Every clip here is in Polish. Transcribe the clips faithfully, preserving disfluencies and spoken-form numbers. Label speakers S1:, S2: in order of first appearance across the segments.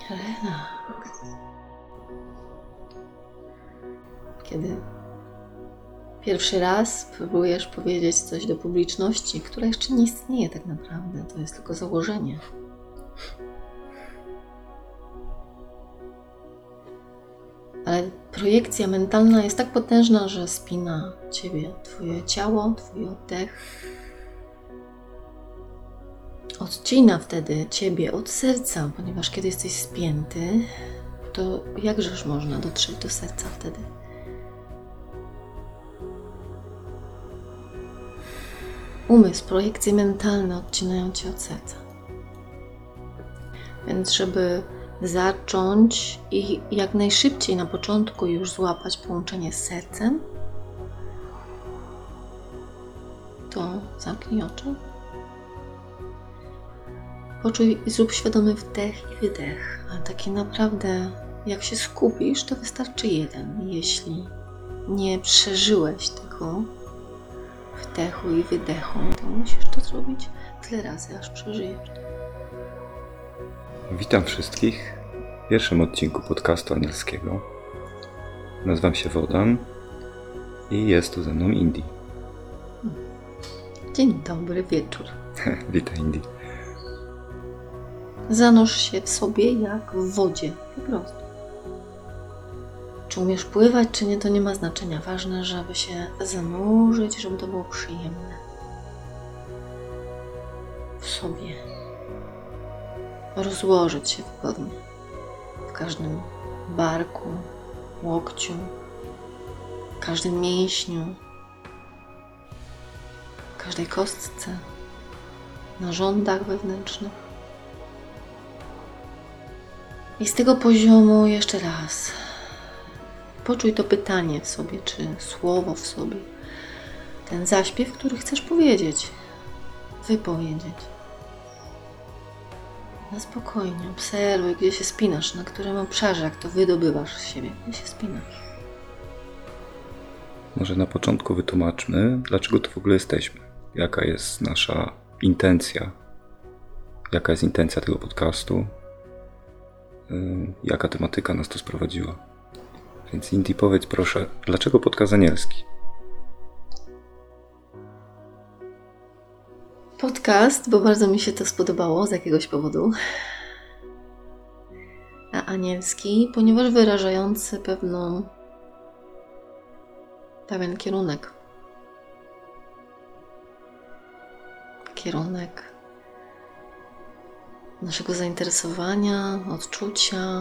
S1: Helena. Kiedy pierwszy raz próbujesz powiedzieć coś do publiczności, która jeszcze nie istnieje tak naprawdę, to jest tylko założenie. Ale projekcja mentalna jest tak potężna, że spina ciebie, twoje ciało, twój oddech. Odcina wtedy ciebie od serca, ponieważ kiedy jesteś spięty, to jakżeż można dotrzeć do serca wtedy? Umysł, projekcje mentalne odcinają cię od serca. Więc żeby zacząć i jak najszybciej na początku już złapać połączenie z sercem, to zamknij oczy. Poczuj i zrób świadomy wdech i wydech. A takie naprawdę, jak się skupisz, to wystarczy jeden. Jeśli nie przeżyłeś tego wdechu i wydechu, to musisz to zrobić tyle razy, aż przeżyjesz.
S2: Witam wszystkich w pierwszym odcinku podcastu anielskiego. Nazywam się Wodan i jest tu ze mną Indy.
S1: Dzień dobry, wieczór.
S2: Witaj, Indy.
S1: Zanurz się w sobie jak w wodzie, po prostu. Czy umiesz pływać, czy nie, to nie ma znaczenia. Ważne, żeby się zanurzyć, żeby to było przyjemne. W sobie. Rozłożyć się wygodnie. W każdym barku, łokciu, w każdym mięśniu, w każdej kostce, narządach wewnętrznych. I z tego poziomu jeszcze raz poczuj to pytanie w sobie, czy słowo w sobie, ten zaśpiew, który chcesz powiedzieć, wypowiedzieć. Na spokojnie, obserwuj, gdzie się spinasz, na którym obszarze, jak to wydobywasz z siebie, gdzie się spinasz.
S2: Może na początku wytłumaczmy, dlaczego tu w ogóle jesteśmy. Jaka jest nasza intencja, jaka jest intencja tego podcastu, yy, jaka tematyka nas tu sprowadziła. Więc Indy, powiedz proszę, dlaczego podcast anielski?
S1: Podcast, bo bardzo mi się to spodobało z jakiegoś powodu. A anielski, ponieważ wyrażający pewną, pewien kierunek. Kierunek naszego zainteresowania, odczucia.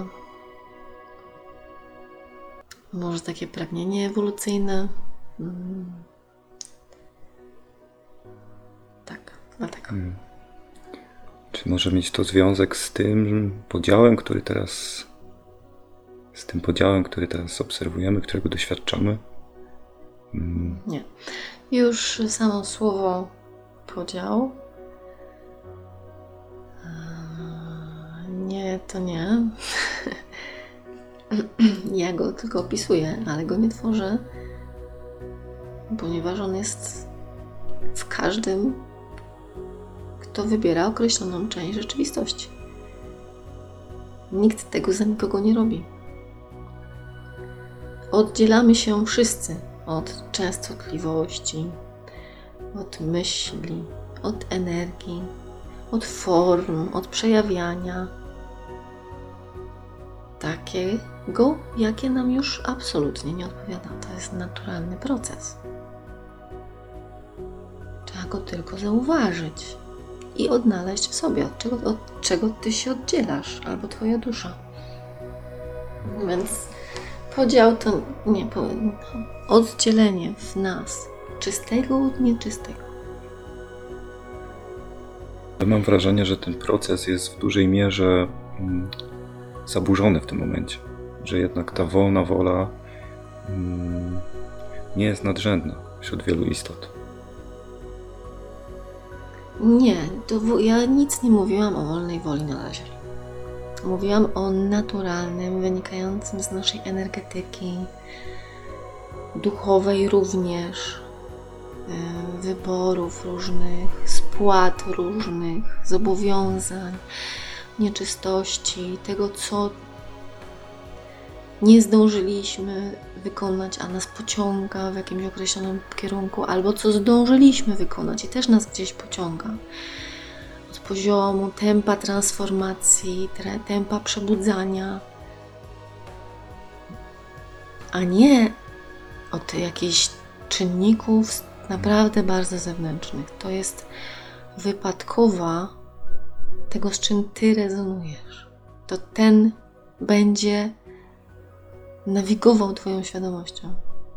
S1: Może takie pragnienie ewolucyjne. Hmm. Tak, dlatego.
S2: Hmm. Czy może mieć to związek z tym podziałem, który teraz, z tym podziałem, który teraz obserwujemy, którego doświadczamy? Hmm.
S1: Nie. Już samo słowo podział. Nie, to nie. Ja go tylko opisuję, ale go nie tworzę, ponieważ on jest w każdym, kto wybiera określoną część rzeczywistości. Nikt tego za nikogo nie robi. Oddzielamy się wszyscy od częstotliwości, od myśli, od energii, od form, od przejawiania. Takiego, jakie nam już absolutnie nie odpowiada. To jest naturalny proces. Trzeba go tylko zauważyć i odnaleźć w sobie, od czego, od czego ty się oddzielasz, albo twoja dusza. Więc podział to nie, oddzielenie w nas czystego od nieczystego.
S2: Mam wrażenie, że ten proces jest w dużej mierze mm, zaburzony w tym momencie, że jednak ta wolna wola mm, nie jest nadrzędna wśród wielu istot.
S1: Nie, to ja nic nie mówiłam o wolnej woli na razie. Mówiłam o naturalnym, wynikającym z naszej energetyki, duchowej również, wyborów różnych, spłat różnych, zobowiązań, nieczystości, tego, co nie zdążyliśmy wykonać, a nas pociąga w jakimś określonym kierunku, albo co zdążyliśmy wykonać i też nas gdzieś pociąga. Od poziomu, tempa transformacji, tempa przebudzania, a nie od jakichś czynników naprawdę bardzo zewnętrznych. To jest wypadkowa tego, z czym Ty rezonujesz. To ten będzie nawigował Twoją świadomością.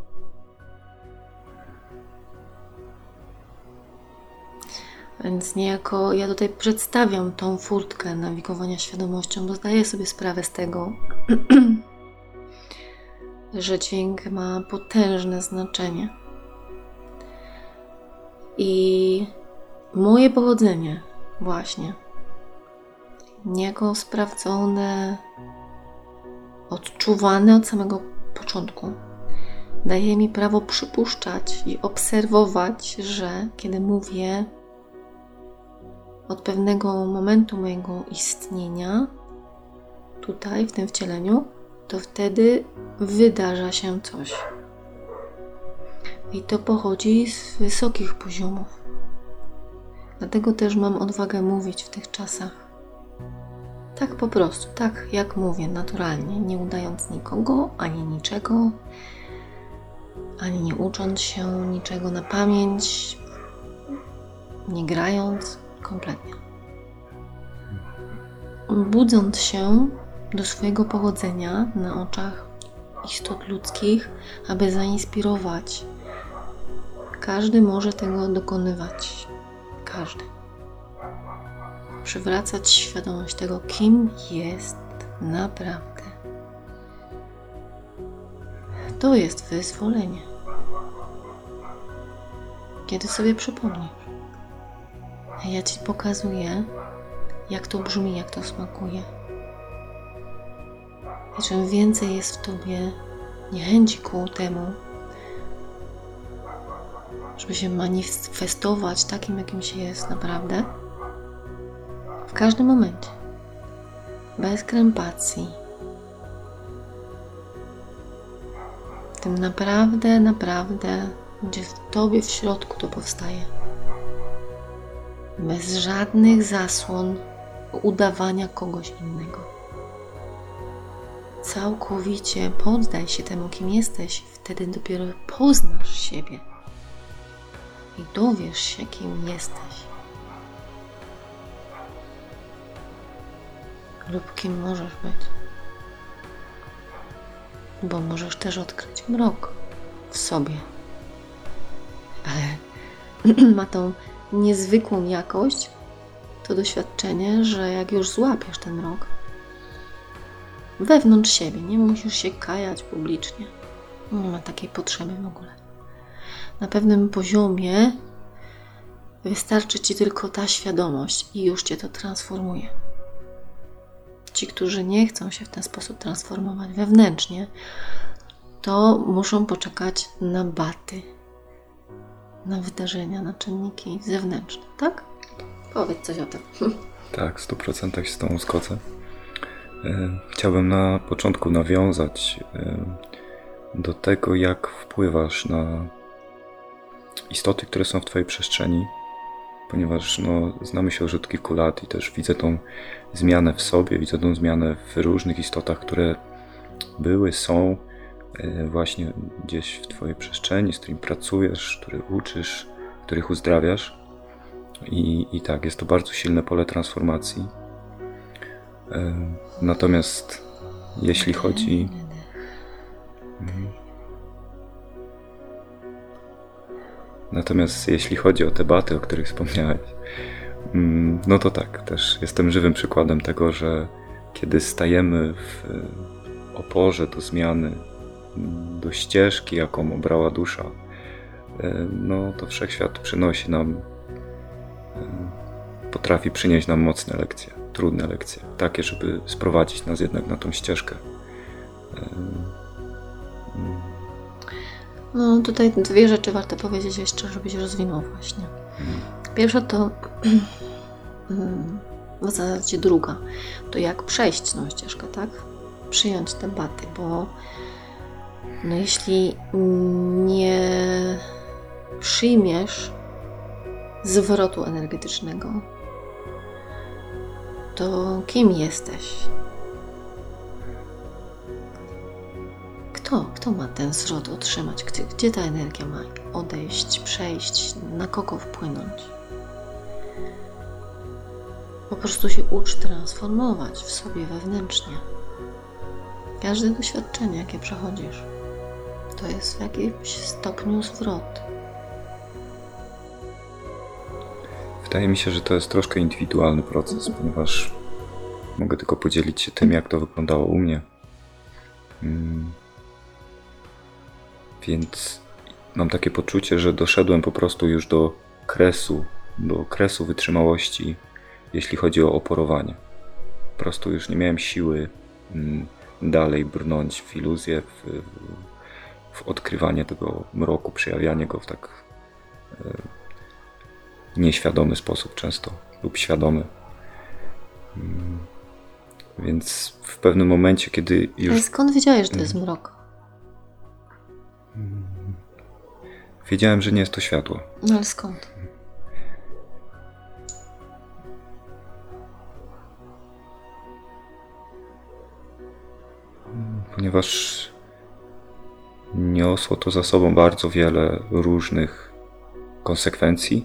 S1: Więc niejako ja tutaj przedstawiam tą furtkę nawigowania świadomością, bo zdaję sobie sprawę z tego, że dźwięk ma potężne znaczenie. I moje pochodzenie właśnie, niejako sprawdzone, odczuwane od samego początku, daje mi prawo przypuszczać i obserwować, że kiedy mówię od pewnego momentu mojego istnienia tutaj, w tym wcieleniu, to wtedy wydarza się coś. I to pochodzi z wysokich poziomów. Dlatego też mam odwagę mówić w tych czasach. Tak po prostu, tak jak mówię, naturalnie, nie udając nikogo, ani niczego, ani nie ucząc się niczego na pamięć, nie grając, kompletnie. Budząc się do swojego pochodzenia na oczach istot ludzkich, aby zainspirować. Każdy może tego dokonywać. Każdy. Przywracać świadomość tego, kim jest naprawdę. To jest wyzwolenie. Kiedy sobie przypomnisz. A ja Ci pokazuję, jak to brzmi, jak to smakuje. I czym więcej jest w Tobie niechęci ku temu, żeby się manifestować takim, jakim się jest naprawdę, w każdym momencie, bez krępacji, tym naprawdę, naprawdę, gdzie w Tobie w środku to powstaje. Bez żadnych zasłon udawania kogoś innego. Całkowicie poddaj się temu, kim jesteś, wtedy dopiero poznasz siebie i dowiesz się, kim jesteś lub kim możesz być, bo możesz też odkryć mrok w sobie, ale ma tą niezwykłą jakość, to doświadczenie, że jak już złapiesz ten mrok wewnątrz siebie, nie musisz się kajać publicznie, nie ma takiej potrzeby w ogóle. Na pewnym poziomie wystarczy Ci tylko ta świadomość i już Cię to transformuje. Ci, którzy nie chcą się w ten sposób transformować wewnętrznie, to muszą poczekać na baty, na wydarzenia, na czynniki zewnętrzne, tak? Powiedz coś o tym.
S2: Tak, w stu procentach się z Tobą zgodzę. Chciałbym na początku nawiązać do tego, jak wpływasz na istoty, które są w Twojej przestrzeni, ponieważ no, znamy się już od kilku lat i też widzę tą zmianę w sobie, widzę tą zmianę w różnych istotach, które były, są właśnie gdzieś w Twojej przestrzeni, z którymi pracujesz, których uczysz, których uzdrawiasz. I, I tak, jest to bardzo silne pole transformacji. Natomiast jeśli chodzi... Natomiast jeśli chodzi o te baty, o których wspomniałeś, no to tak, też jestem żywym przykładem tego, że kiedy stajemy w oporze do zmiany, do ścieżki, jaką obrała dusza, no to wszechświat przynosi nam, potrafi przynieść nam mocne lekcje, trudne lekcje, takie, żeby sprowadzić nas jednak na tą ścieżkę.
S1: No tutaj dwie rzeczy warto powiedzieć jeszcze, żebyś rozwinął właśnie. Pierwsza to w zasadzie druga, to jak przejść tą ścieżkę, tak? Przyjąć te baty, bo no jeśli nie przyjmiesz zwrotu energetycznego, to kim jesteś? Kto, kto ma ten zwrot otrzymać? Gdzie, gdzie ta energia ma odejść, przejść, na kogo wpłynąć? Po prostu się ucz transformować w sobie wewnętrznie. Każde doświadczenie, jakie przechodzisz, to jest w jakimś stopniu zwrot.
S2: Wydaje mi się, że to jest troszkę indywidualny proces, ponieważ mogę tylko podzielić się tym, jak to wyglądało u mnie. Hmm. Więc mam takie poczucie, że doszedłem po prostu już do kresu, do kresu wytrzymałości, jeśli chodzi o oporowanie. Po prostu już nie miałem siły hmm, dalej brnąć w iluzję, w, w odkrywanie tego mroku, przejawianie go w tak e, nieświadomy sposób często, lub świadomy. Hmm. Więc w pewnym momencie, kiedy już...
S1: Ale skąd wiedziałeś, że to jest mrok?
S2: Wiedziałem, że nie jest to światło.
S1: No ale skąd?
S2: Ponieważ niosło to za sobą bardzo wiele różnych konsekwencji.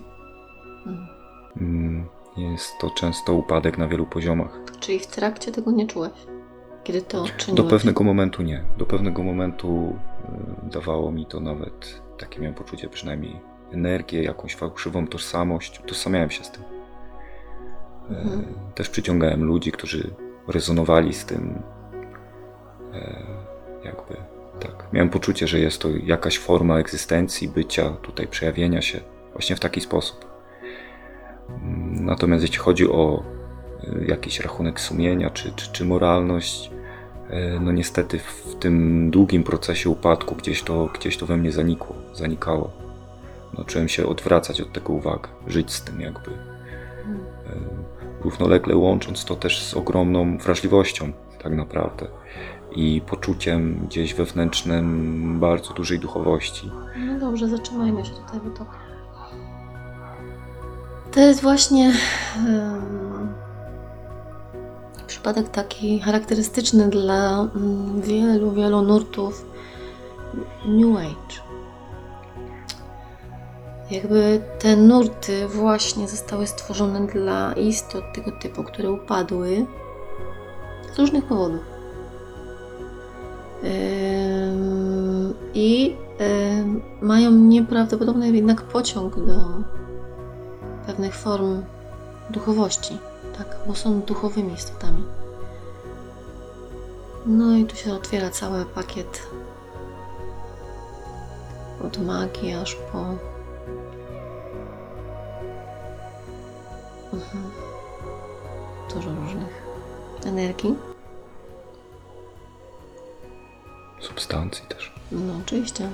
S1: Hmm.
S2: Jest to często upadek na wielu poziomach.
S1: Czyli w trakcie tego nie czułeś? Kiedy to czyniłeś?
S2: Do pewnego momentu nie. Do pewnego momentu y, dawało mi to nawet, takie miałem poczucie, przynajmniej energię, jakąś fałszywą tożsamość. Utożsamiałem się z tym. Mhm. Y, też przyciągałem ludzi, którzy rezonowali z tym. Y, jakby, tak. Miałem poczucie, że jest to jakaś forma egzystencji, bycia, tutaj przejawienia się właśnie w taki sposób. Natomiast jeśli chodzi o jakiś rachunek sumienia czy, czy, czy moralność, no niestety w tym długim procesie upadku gdzieś to, gdzieś to we mnie zanikło, zanikało. No, czułem się odwracać od tego uwagę, żyć z tym jakby. Równolegle łącząc to też z ogromną wrażliwością tak naprawdę i poczuciem gdzieś wewnętrznym bardzo dużej duchowości.
S1: No dobrze, zatrzymajmy się tutaj, bo to To jest właśnie um, przypadek taki charakterystyczny dla um, wielu, wielu nurtów New Age. Jakby te nurty właśnie zostały stworzone dla istot tego typu, które upadły z różnych powodów. Um, I um, mają nieprawdopodobny jednak pociąg do pewnych form duchowości, tak, bo są duchowymi istotami. No i tu się otwiera cały pakiet od magii aż po mhm. dużo różnych energii.
S2: Substancji też.
S1: No oczywiście.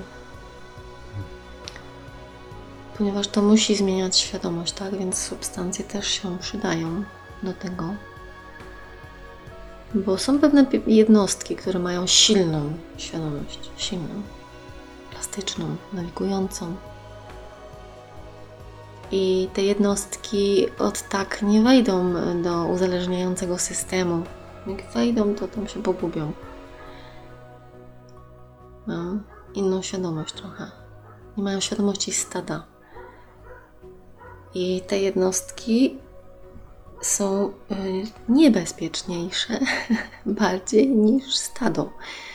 S1: Ponieważ to musi zmieniać świadomość, tak? Więc substancje też się przydają do tego. Bo są pewne jednostki, które mają silną świadomość, silną, plastyczną, nawigującą. I te jednostki od tak nie wejdą do uzależniającego systemu. Jak wejdą, to tam się pogubią. Mają inną świadomość trochę. Nie mają świadomości stada. I te jednostki są niebezpieczniejsze bardziej niż stado.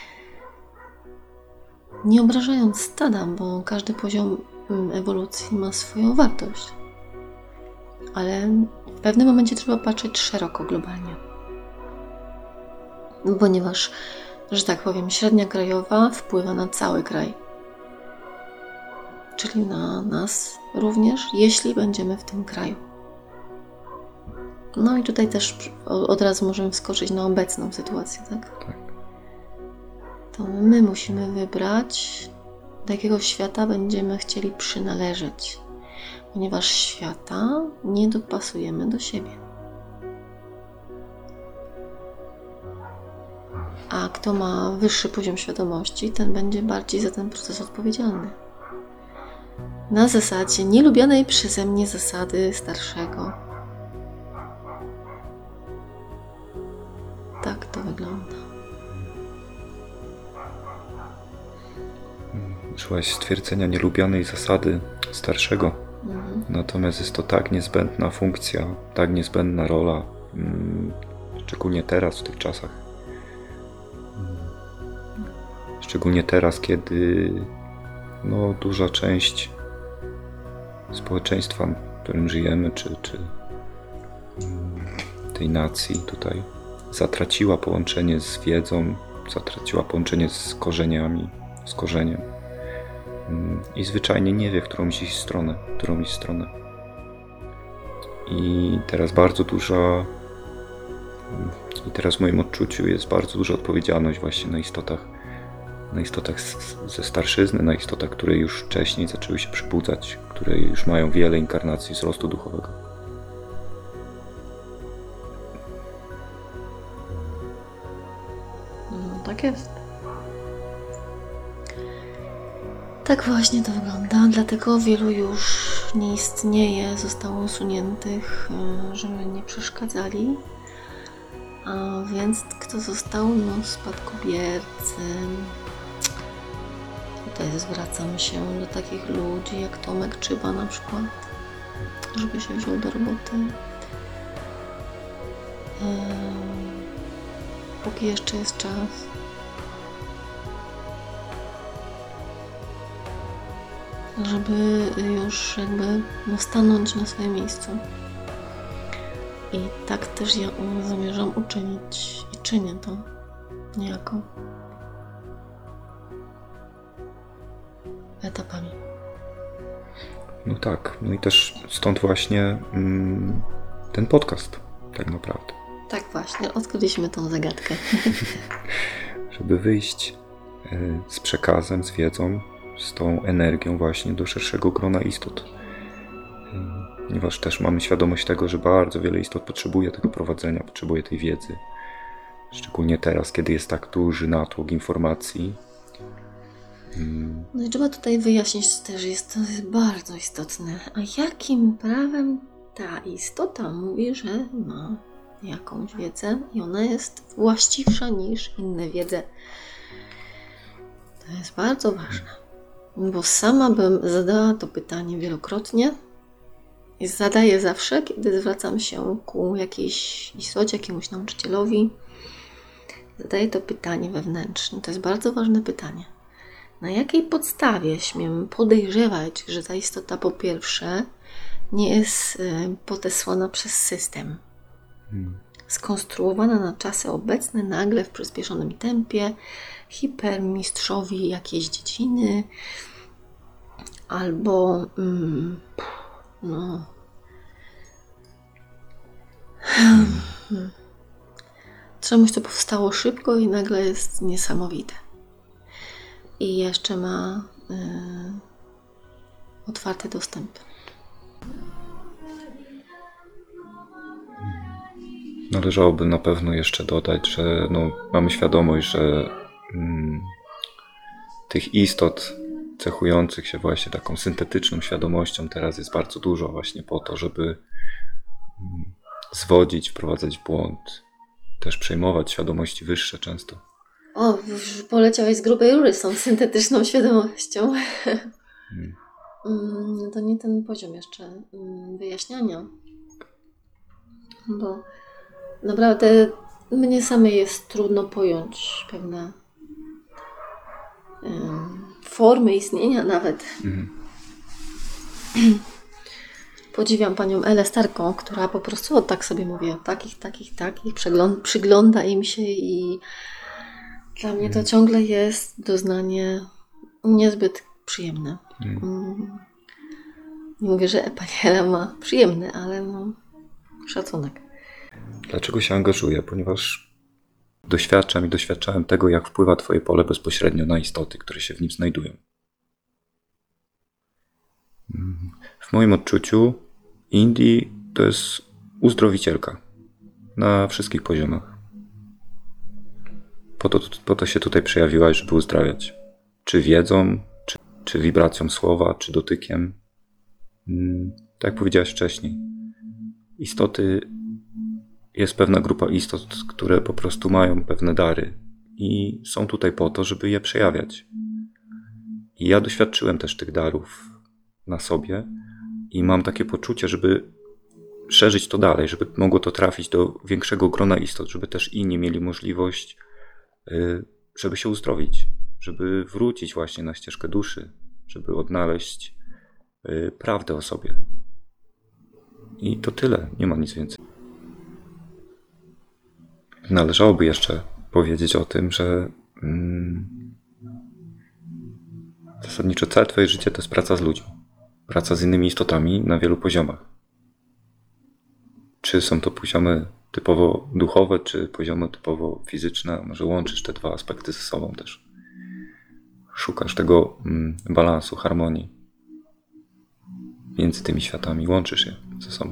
S1: Nie obrażając stada, bo każdy poziom ewolucji ma swoją wartość. Ale w pewnym momencie trzeba patrzeć szeroko, globalnie. Ponieważ, że tak powiem, średnia krajowa wpływa na cały kraj. Czyli na nas również, jeśli będziemy w tym kraju. No i tutaj też od razu możemy wskoczyć na obecną sytuację, tak?
S2: Tak.
S1: To my musimy wybrać, do jakiego świata będziemy chcieli przynależeć, ponieważ świata nie dopasujemy do siebie. A kto ma wyższy poziom świadomości, ten będzie bardziej za ten proces odpowiedzialny. Na zasadzie nielubionej przeze mnie zasady starszego. Tak to wygląda.
S2: Użyłaś stwierdzenia nielubianej zasady starszego.
S1: Mhm.
S2: Natomiast jest to tak niezbędna funkcja, tak niezbędna rola, mm, szczególnie teraz, w tych czasach. Szczególnie teraz, kiedy no, duża część społeczeństwa, w którym żyjemy, czy, czy mm, tej nacji tutaj zatraciła połączenie z wiedzą, zatraciła połączenie z korzeniami, z korzeniem. I zwyczajnie nie wie, w którą iść stronę, w którą iść stronę. I teraz bardzo duża, i teraz w moim odczuciu jest bardzo duża odpowiedzialność właśnie na istotach, na istotach z, ze starszyzny, na istotach, które już wcześniej zaczęły się przybudzać, które już mają wiele inkarnacji wzrostu duchowego.
S1: No, tak jest. Tak właśnie to wygląda, dlatego wielu już nie istnieje, zostało usuniętych, żeby nie przeszkadzali. A więc kto został? No, spadkobiercy. Tutaj zwracam się do takich ludzi jak Tomek Czyba na przykład, żeby się wziął do roboty. Póki jeszcze jest czas. Żeby już jakby no, stanąć na swoim miejscu. I tak też ja zamierzam uczynić i czynię to niejako etapami.
S2: No tak, no i też stąd właśnie mm, ten podcast, tak naprawdę.
S1: Tak właśnie, odkryliśmy tą zagadkę.
S2: Żeby wyjść y, z przekazem, z wiedzą, z tą energią właśnie do szerszego grona istot. Ponieważ też mamy świadomość tego, że bardzo wiele istot potrzebuje tego prowadzenia, potrzebuje tej wiedzy. Szczególnie teraz, kiedy jest tak duży natłok informacji.
S1: No i trzeba tutaj wyjaśnić też, jest to jest bardzo istotne. A jakim prawem ta istota mówi, że ma jakąś wiedzę i ona jest właściwsza niż inne wiedze? To jest bardzo ważne. Bo sama bym zadała to pytanie wielokrotnie i zadaję zawsze, kiedy zwracam się ku jakiejś istocie, jakiemuś nauczycielowi. Zadaję to pytanie wewnętrzne. To jest bardzo ważne pytanie. Na jakiej podstawie śmiem podejrzewać, że ta istota po pierwsze nie jest podesłana przez system, hmm. skonstruowana na czasy obecne, nagle w przyspieszonym tempie, hipermistrzowi jakiejś dziedziny, albo mm, no hmm. czemuś, co powstało szybko i nagle jest niesamowite. I jeszcze ma y, otwarty dostęp.
S2: Należałoby na pewno jeszcze dodać, że no, mamy świadomość, że mm, tych istot cechujących się właśnie taką syntetyczną świadomością teraz jest bardzo dużo właśnie po to, żeby mm, zwodzić, wprowadzać w błąd, też przejmować świadomości wyższe często.
S1: O, już poleciałeś z grubej rury z tą syntetyczną świadomością. Hmm. To nie ten poziom jeszcze wyjaśniania. Bo naprawdę mnie samej jest trudno pojąć pewne um, formy istnienia nawet. Mhm. Podziwiam panią Elę Starką, która po prostu tak sobie mówi o takich, takich, takich, przegląda, przygląda im się i dla mnie to ciągle jest doznanie niezbyt przyjemne. Mm. Nie mówię, że pani Ela ma przyjemny, ale no, szacunek.
S2: Dlaczego się angażuję? Ponieważ doświadczam i doświadczałem tego, jak wpływa twoje pole bezpośrednio na istoty, które się w nim znajdują. W moim odczuciu Indi to jest uzdrowicielka na wszystkich poziomach. po to, po to się tutaj przejawiłaś, żeby uzdrawiać. Czy wiedzą, czy, czy wibracją słowa, czy dotykiem. Tak jak powiedziałaś wcześniej. Istoty, jest pewna grupa istot, które po prostu mają pewne dary i są tutaj po to, żeby je przejawiać. I ja doświadczyłem też tych darów na sobie i mam takie poczucie, żeby szerzyć to dalej, żeby mogło to trafić do większego grona istot, żeby też inni mieli możliwość, żeby się uzdrowić, żeby wrócić właśnie na ścieżkę duszy, żeby odnaleźć prawdę o sobie. I to tyle, nie ma nic więcej. Należałoby jeszcze powiedzieć o tym, że mm, zasadniczo całe twoje życie to jest praca z ludźmi. Praca z innymi istotami na wielu poziomach. Czy są to poziomy typowo duchowe, czy poziomy typowo fizyczne. Może łączysz te dwa aspekty ze sobą też. Szukasz tego mm, balansu, harmonii między tymi światami. Łączysz je ze sobą.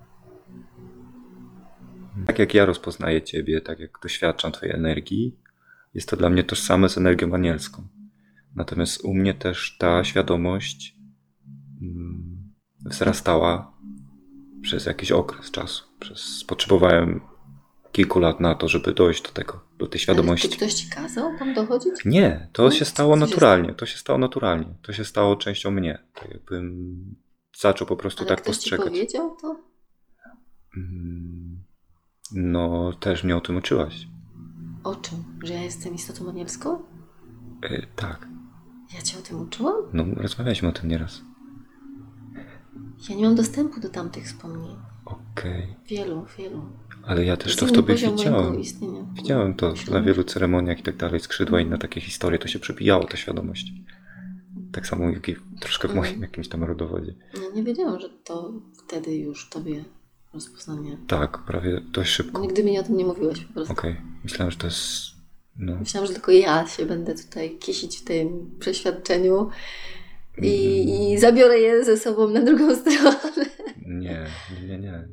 S2: Tak jak ja rozpoznaję Ciebie, tak jak doświadczam Twojej energii, jest to dla mnie tożsame z energią anielską. Natomiast u mnie też ta świadomość mm, wzrastała przez jakiś okres czasu. Przez, potrzebowałem kilku lat na to, żeby dojść do tego, do tej świadomości.
S1: Ale czy ktoś Ci kazał tam dochodzić?
S2: Nie, to
S1: No,
S2: się stało
S1: co się
S2: naturalnie.
S1: stało?
S2: To się stało naturalnie. To się stało częścią mnie. Tak jakbym zaczął po prostu
S1: Ale
S2: tak
S1: ktoś
S2: postrzegać.
S1: Ci powiedział to?
S2: Mm, No, też mnie o tym uczyłaś.
S1: O czym? Że ja jestem istotą anielską?
S2: E, tak.
S1: Ja Cię o tym uczyłam?
S2: No, rozmawialiśmy o tym nieraz.
S1: Ja nie mam dostępu do tamtych wspomnień.
S2: Okej.
S1: Wielu, wielu.
S2: Ale ja też
S1: jest
S2: to w
S1: inny
S2: tobie
S1: poziom mojego
S2: widziałem.
S1: istnienia.
S2: Widziałem to na
S1: Świadomość.
S2: wielu ceremoniach i tak dalej, skrzydła, inne takie historie, to się przebijało, ta świadomość. Tak samo jak i troszkę w moim
S1: Mhm.
S2: jakimś tam rodowodzie.
S1: Ja nie wiedziałam, że to wtedy już Tobie rozpoznanie.
S2: Tak, prawie dość szybko.
S1: Nigdy mi o tym nie mówiłeś po prostu.
S2: Okej, myślałem, że to jest... No,
S1: Myślałam, że tylko ja się będę tutaj kisić w tym przeświadczeniu i, i zabiorę je ze sobą na drugą stronę.
S2: nie, nie, nie, nie.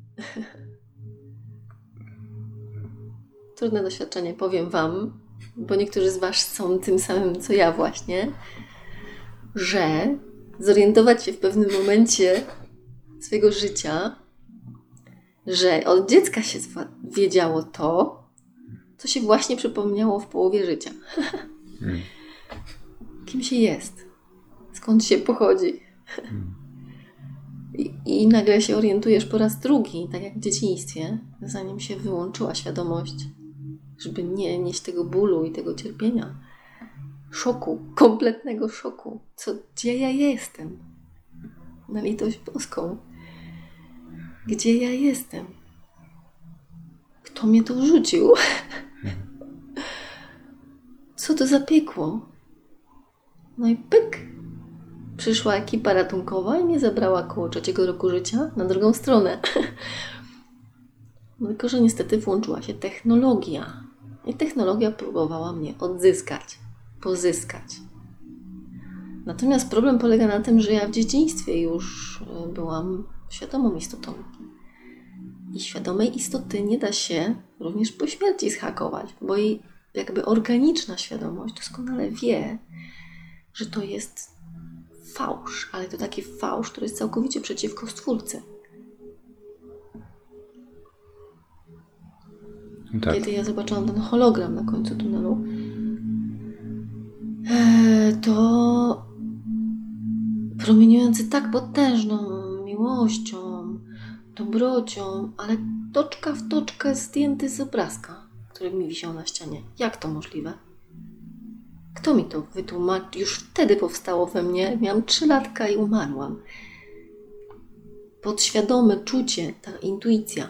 S1: Trudne doświadczenie, powiem Wam, bo niektórzy z Was są tym samym, co ja właśnie, że zorientować się w pewnym momencie swojego życia, że od dziecka się zwa- wiedziało to, co się właśnie przypomniało w połowie życia.
S2: Hmm.
S1: Kim się jest? Skąd się pochodzi? I, I nagle się orientujesz po raz drugi, tak jak w dzieciństwie, zanim się wyłączyła świadomość, żeby nie nieść tego bólu i tego cierpienia. Szoku, kompletnego szoku. Co, gdzie ja jestem? Na litość boską. Gdzie ja jestem? Kto mnie tu wrzucił? Co to za piekło? No i pyk! Przyszła ekipa ratunkowa i mnie zabrała koło trzeciego roku życia na drugą stronę. No tylko, że niestety włączyła się technologia. I technologia próbowała mnie odzyskać, pozyskać. Natomiast problem polega na tym, że ja w dzieciństwie już byłam świadomą istotą. I świadomej istoty nie da się również po śmierci zhakować, bo jej jakby organiczna świadomość doskonale wie, że to jest fałsz, ale to taki fałsz, który jest całkowicie przeciwko Stwórcy.
S2: Tak.
S1: Kiedy ja zobaczyłam ten hologram na końcu tunelu, to promieniujący tak potężną miłością, dobrocią, ale toczka w toczkę zdjęty z obrazka, który mi wisiał na ścianie. Jak to możliwe? Kto mi to wytłumaczył? Już wtedy powstało we mnie. Miałam trzy latka i umarłam. Podświadome czucie, ta intuicja,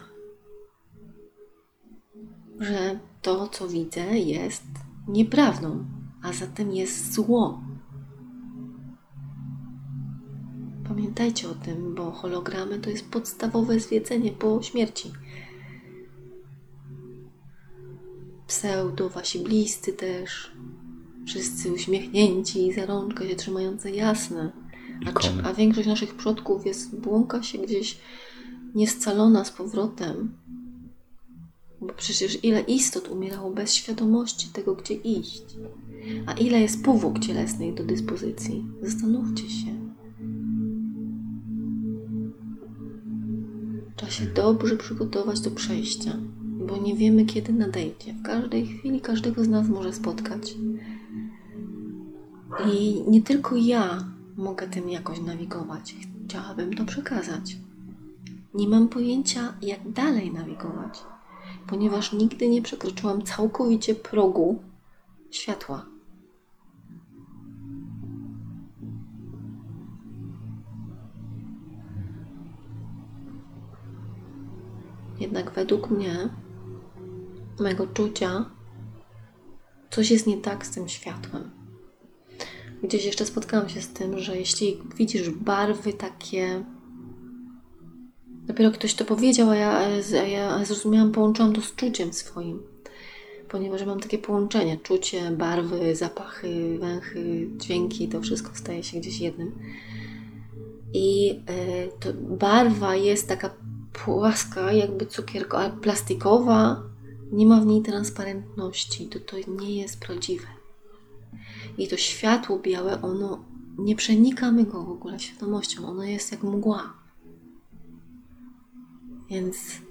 S1: że to, co widzę, jest nieprawdą, a zatem jest zło. Pamiętajcie o tym, bo hologramy to jest podstawowe zwiedzenie po śmierci. Pseudo, wasi bliscy też, wszyscy uśmiechnięci, za rączkę się trzymające, jasne. A, a większość naszych przodków jest, błąka się gdzieś niescalona z powrotem. Bo przecież ile istot umierało bez świadomości tego, gdzie iść. A ile jest powłok cielesnych do dyspozycji? Zastanówcie się. Trzeba się dobrze przygotować do przejścia, bo nie wiemy, kiedy nadejdzie. W każdej chwili każdego z nas może spotkać. I nie tylko ja mogę tym jakoś nawigować. Chciałabym to przekazać. Nie mam pojęcia, jak dalej nawigować, ponieważ nigdy nie przekroczyłam całkowicie progu światła. Jednak według mnie, mego czucia, coś jest nie tak z tym światłem. Gdzieś jeszcze spotkałam się z tym, że jeśli widzisz barwy takie... Dopiero ktoś to powiedział, a ja, a ja zrozumiałam, połączyłam to z czuciem swoim. Ponieważ mam takie połączenie, czucie, barwy, zapachy, węchy, dźwięki, to wszystko staje się gdzieś jednym. I y, to barwa jest taka płaska, jakby cukierko, ale plastikowa, nie ma w niej transparentności, to, to nie jest prawdziwe. I to światło białe, ono nie przenikamy go w ogóle świadomością, ono jest jak mgła. Więc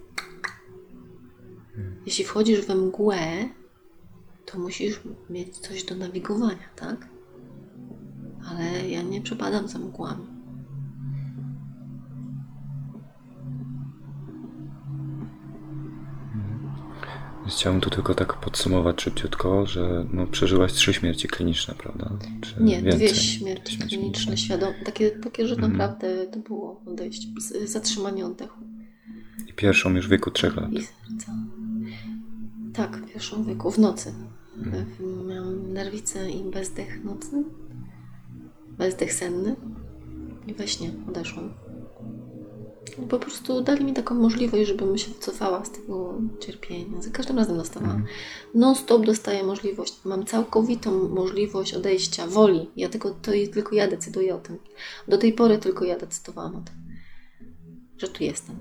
S1: jeśli wchodzisz we mgłę, to musisz mieć coś do nawigowania, tak? Ale ja nie przepadam za mgłami.
S2: Chciałbym tu tylko tak podsumować szybciutko, że no, przeżyłaś trzy śmierci kliniczne, prawda? Czy
S1: Nie,
S2: więcej?
S1: dwie śmierci kliniczne, świadome, takie, takie, że
S2: Mhm.
S1: naprawdę to było odejście, z- zatrzymanie oddechu
S2: I pierwszą już w wieku trzech lat.
S1: i serca. Tak, w pierwszym wieku, w nocy. Miałam nerwicę i bezdech nocny, bezdech senny i we śnie odeszłam. I po prostu dali mi taką możliwość, żebym się wycofała z tego cierpienia. Za każdym razem dostawałam. Non-stop dostaję możliwość. Mam całkowitą możliwość odejścia, woli. Ja tylko, to tylko ja decyduję o tym. Do tej pory tylko ja decydowałam o tym, że tu jestem.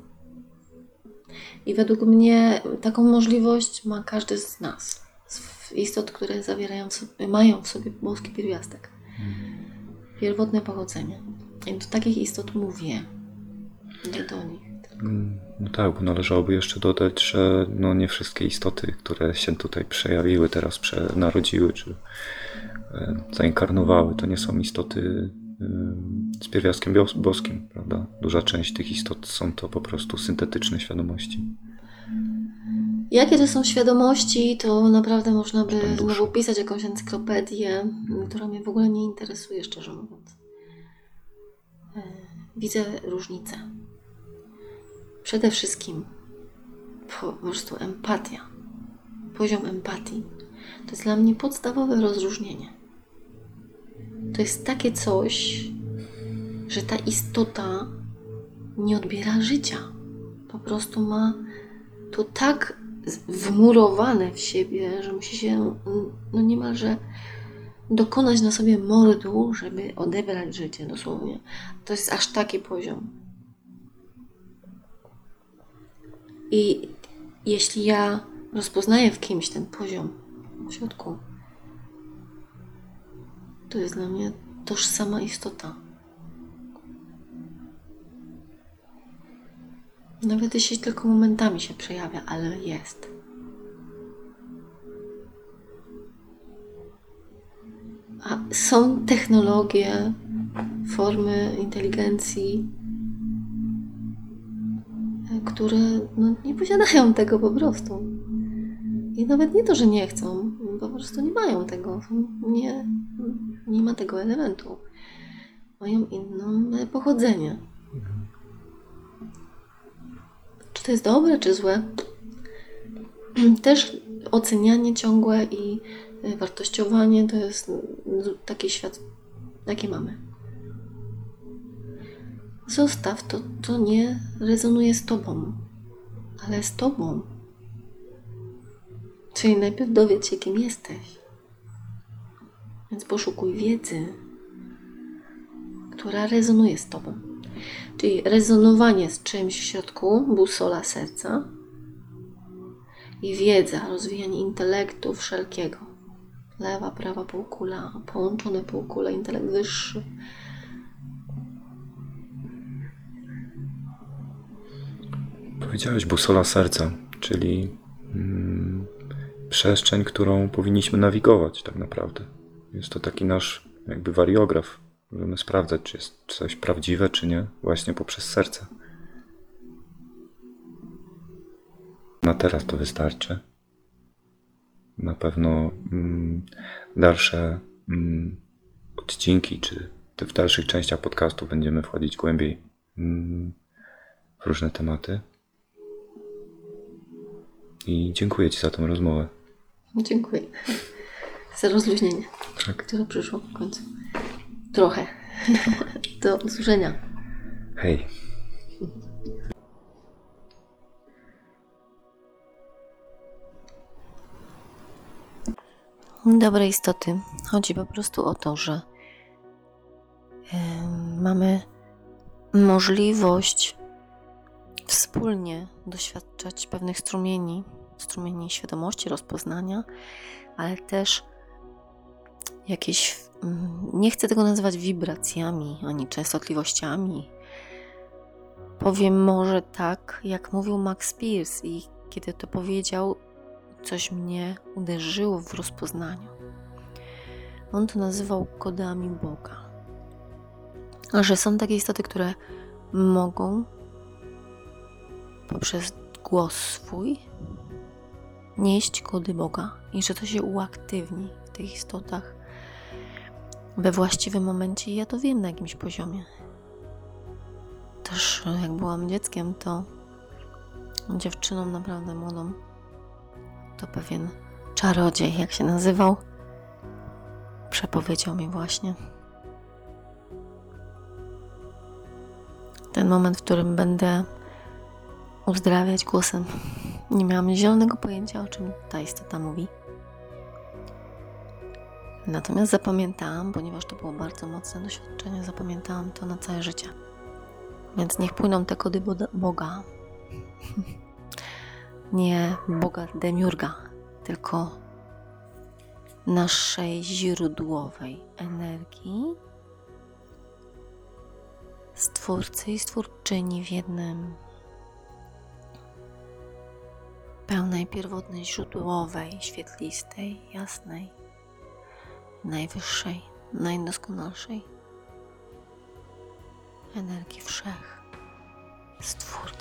S1: I według mnie taką możliwość ma każdy z nas. Z istot, które zawierają w sobie, mają w sobie boski pierwiastek. Pierwotne pochodzenie. I do takich istot mówię. Nie do nich.
S2: No tak, bo należałoby jeszcze dodać, że no nie wszystkie istoty, które się tutaj przejawiły, teraz przenarodziły, czy e, zainkarnowały, to nie są istoty e, z pierwiastkiem bios- boskim, prawda? Duża część tych istot są to po prostu syntetyczne świadomości.
S1: Jakie to są świadomości, to naprawdę można by
S2: Tam dusze.
S1: znowu pisać jakąś encyklopedię, która mnie w ogóle nie interesuje, szczerze mówiąc. E, Widzę różnicę. Przede wszystkim po prostu empatia. Poziom empatii. To jest dla mnie podstawowe rozróżnienie. To jest takie coś, że ta istota nie odbiera życia. Po prostu ma to tak wmurowane w siebie, że musi się no niemalże dokonać na sobie mordu, żeby odebrać życie, dosłownie. To jest aż taki poziom. I jeśli ja rozpoznaję w kimś ten poziom w środku, to jest dla mnie tożsama istota. Nawet jeśli tylko momentami się przejawia, ale jest. A są technologie, formy inteligencji, które no, nie posiadają tego po prostu. I nawet nie to, że nie chcą, po prostu nie mają tego. Nie, nie ma tego elementu. Mają inne pochodzenie. Czy to jest dobre, czy złe? Też ocenianie ciągłe i wartościowanie to jest taki świat, jaki mamy. Zostaw to, co nie rezonuje z tobą, ale z tobą. Czyli najpierw dowiedz się, kim jesteś. Więc poszukuj wiedzy, która rezonuje z tobą. Czyli rezonowanie z czymś w środku, busola serca, i wiedza, rozwijanie intelektu wszelkiego. Lewa, prawa półkula, połączone półkule, intelekt wyższy.
S2: Powiedziałeś busola serca, czyli mm, przestrzeń, którą powinniśmy nawigować tak naprawdę. Jest to taki nasz jakby wariograf. Możemy sprawdzać, czy jest coś prawdziwe, czy nie, właśnie poprzez serce. Na teraz to wystarczy. Na pewno mm, dalsze mm, odcinki, czy w dalszych częściach podcastu będziemy wchodzić głębiej mm, w różne tematy. I dziękuję Ci za tę rozmowę.
S1: Dziękuję za rozluźnienie,
S2: Tak.
S1: które przyszło w końcu. Trochę. Do usłyszenia.
S2: Hej.
S1: Dobre istoty. Chodzi po prostu o to, że yy, mamy możliwość wspólnie doświadczać pewnych strumieni, strumieni świadomości, rozpoznania, ale też jakieś, nie chcę tego nazywać wibracjami, ani częstotliwościami. Powiem może tak, jak mówił Max Pierce, i kiedy to powiedział, coś mnie uderzyło w rozpoznaniu. On to nazywał kodami Boga. A że są takie istoty, które mogą poprzez głos swój nieść kody Boga i że to się uaktywni w tych istotach we właściwym momencie. I ja to wiem na jakimś poziomie. Też jak byłam dzieckiem, to dziewczyną naprawdę młodą, to pewien czarodziej, jak się nazywał, przepowiedział mi właśnie ten moment, w którym będę uzdrawiać głosem. Nie miałam zielonego pojęcia, o czym ta istota mówi. Natomiast zapamiętałam, ponieważ to było bardzo mocne doświadczenie, zapamiętałam to na całe życie. Więc niech płyną te kody Boga. Nie Boga demiurga, tylko naszej źródłowej energii, Stwórcy i Stwórczyni w jednym, pełnej, pierwotnej, źródłowej, świetlistej, jasnej, najwyższej, najdoskonalszej energii wszech, Stwórcy.